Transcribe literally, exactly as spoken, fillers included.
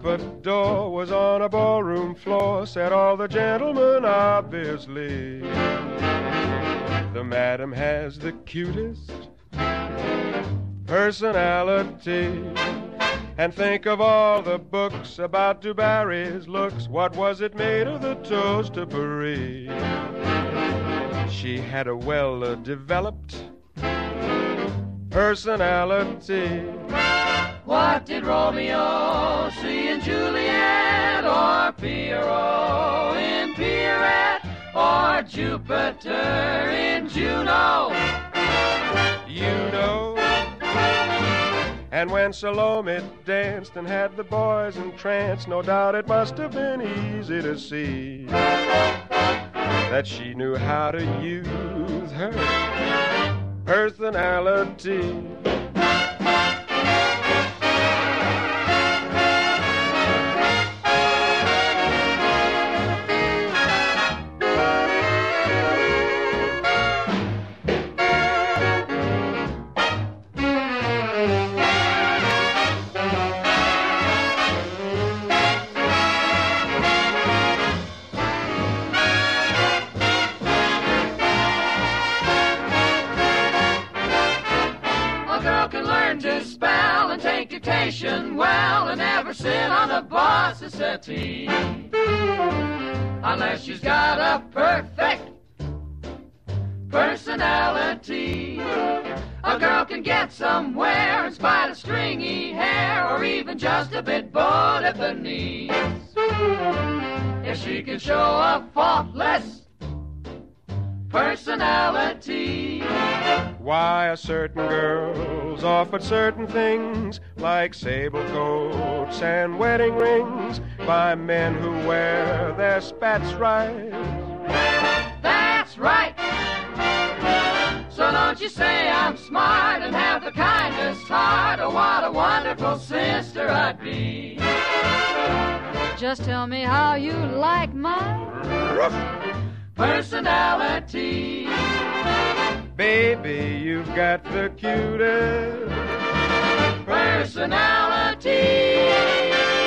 troubadour was on a ballroom floor, said all the gentlemen obviously. The madam has the cutest personality. And think of all the books about Du Barry's looks. What was it made of the toast to Paris? She had a well-developed personality. What did Romeo see in Juliet, or Pierrot in Pierrette, or Jupiter in Juno? You know. And when Salome danced and had the boys entranced, no doubt it must have been easy to see that she knew how to use her personality. Well, and never sit on the boss's settee unless she's got a perfect personality. A girl can get somewhere in spite of stringy hair, or even just a bit bowed at the knees, if she can show a faultless personality. Why, a certain girl's offered certain things, like sable coats and wedding rings, by men who wear their spats right. That's right. So don't you say I'm smart and have the kindest heart. Oh, what a wonderful sister I'd be. Just tell me how you like my personality. Baby, you've got the cutest personality.